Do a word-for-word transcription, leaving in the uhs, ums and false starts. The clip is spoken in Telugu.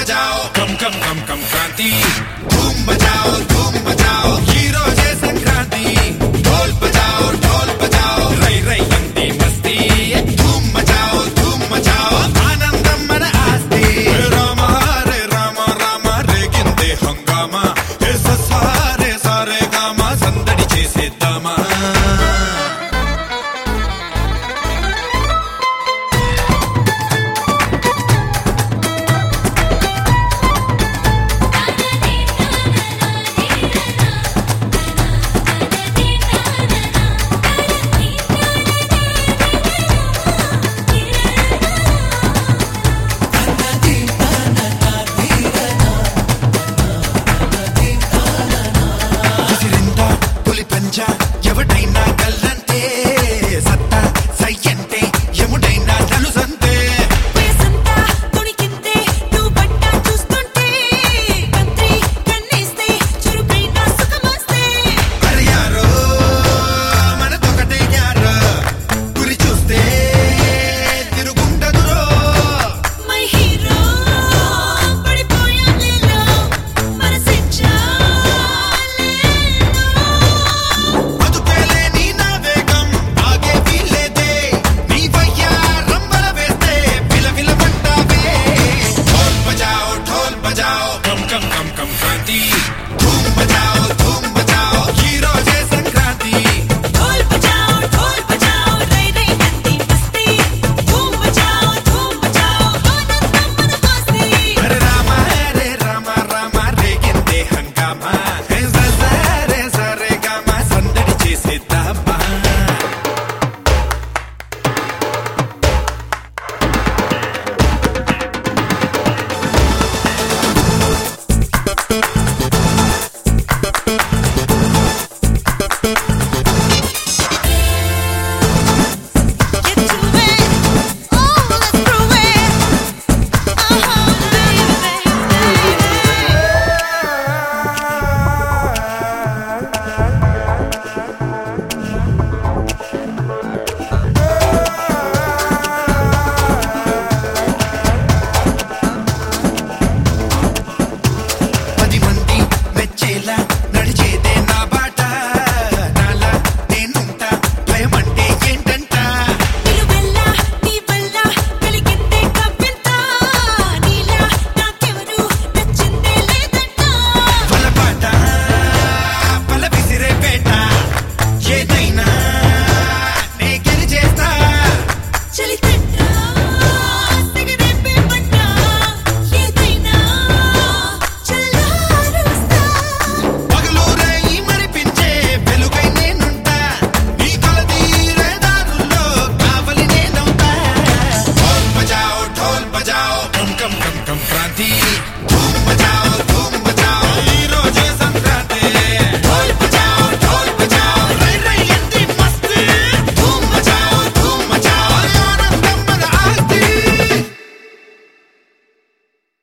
बजाओ कम कम कम कम क्रांति धूम बजाओ धूम बजाओ हीरो जय संक्रांति ढोल बजाओ ढोल बजाओ रई रई अंती मस्ती धूम बजाओ धूम बजाओ आनंदम मन आस्ती राम हरे राम राम रे गिंदे हंगामा हे सारे सारे गामा संदడి చేసేద్దామా ఎవడైనా గల్లంతే సత్తా సయ్యంటే ఎముడైనా తలుసంతే వయసంతా తొణికింతే నువ్వు బట్ట చూస్తుంటే కంత్రి కన్నేస్తే చురుకైన సుఖమస్తే అరే యారో మనతోకటే యారో గురి చూస్తే తిరుగుంటదురో మై హీరో పడిపోయా నీలో మనసిచ్చా అదుపేలే నీ నా వేగం ఆగే వీలేదే నీ వయ్యా రంబల వేస్తే విలవిలమంటావే ఢోల్ బజాओ ఢోల్ బజాओ కం కం కం కం క్రాంతి